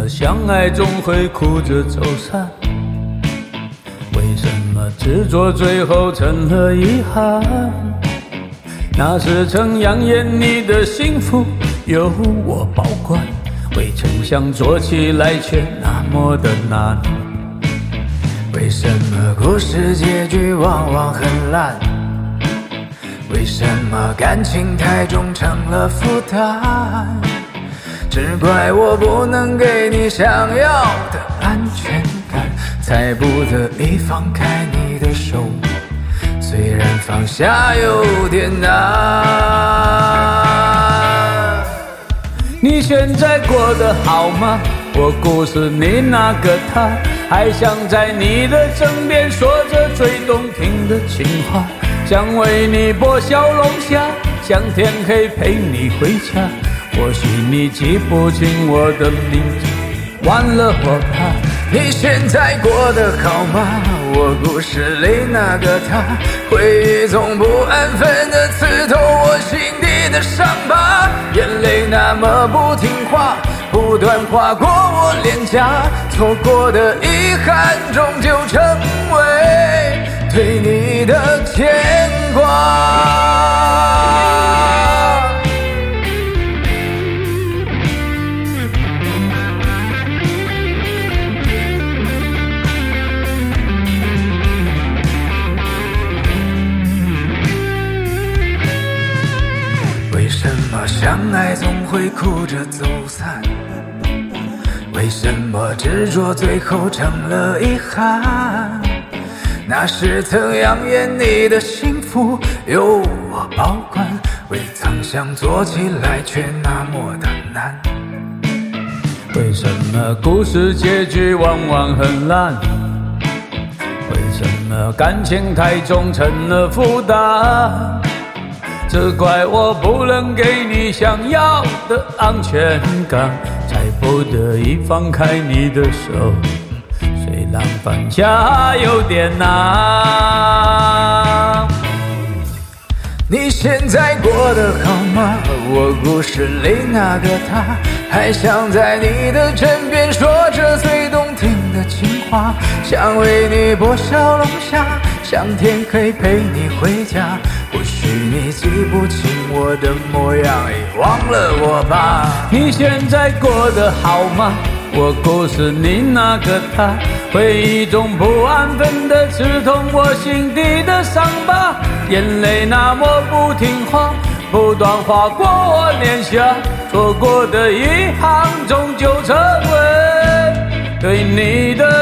么相爱总会哭着走散？为什么执着最后成了遗憾？那是曾扬言你的幸福由我保管，未曾想做起来却那么的难。为什么故事结局往往很烂？为什么感情太重成了负担？只怪我不能给你想要的安全感，才不得已放开你的手，虽然放下有点难。你现在过得好吗？我故事里那个他，还想在你的枕边说着最动听的情话，想为你剥小龙虾，想天黑陪你回家。或许你记不清我的名字，完了我怕。你现在过得好吗？我故事里那个他，回忆总不安分地刺痛我心底的伤疤，眼泪那么不听话，不断划过我脸颊，错过的遗憾终究成为对你的牵挂。为什么相爱总会哭着走散？为什么执着最后成了遗憾？那是曾扬言你的幸福由我保管，未曾想做起来却那么的难。为什么故事结局往往很烂？为什么感情太重成了负担？只怪我不能给你想要的安全感，才不得已放开你的手，虽然放下有点难。你现在过得好吗？我故事里那个他，还想在你的枕边说着最动听的情话，想为你剥小龙虾，想天黑陪你回家。或许你记不清我的模样，已忘了我吧。你现在过得好吗？我故事里那个他，回忆中不安分地刺痛我心底的伤疤，眼泪那么不听话，不断划过我脸颊，错过的遗憾终究成为对你的